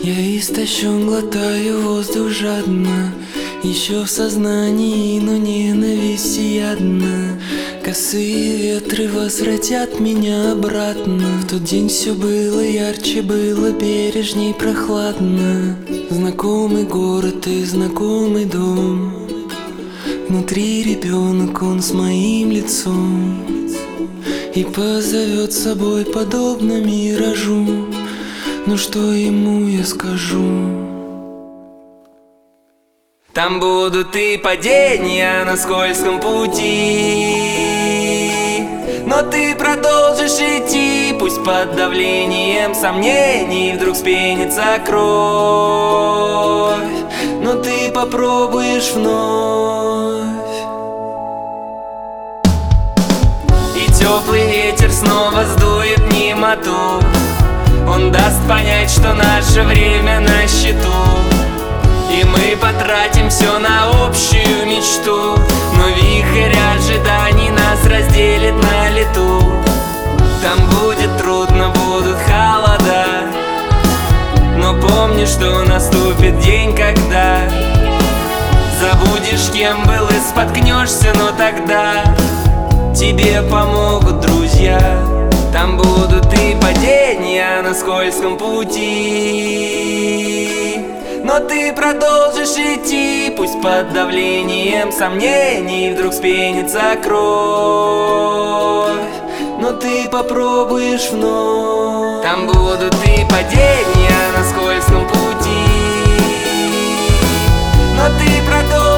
Я истощен, глотаю воздух жадно, еще в сознании, но ненависть ядна. Косые ветры возвратят меня обратно. В тот день все было ярче, было бережней, прохладно. Знакомый город и знакомый дом. Внутри ребенок, он с моим лицом, и позовет с собой подобно миражу. Ну что ему я скажу? Там будут и падения на скользком пути, но ты продолжишь идти, пусть под давлением сомнений вдруг вспенится кровь, но ты попробуешь вновь. И теплый ветер снова сдует немоту, он даст понять, что наше время на счету, и мы потратим все на общую мечту. Но вихрь ожиданий нас разделит на лету. Там будет трудно, будут холода, но помни, что наступит день, когда забудешь, кем был, и споткнешься, но тогда тебе помогут друзья. Там будут и падения на скользком пути, но ты продолжишь идти, пусть под давлением сомнений вдруг вспенится кровь, но ты попробуешь вновь. Там будут и падения на скользком пути, но ты продолжишь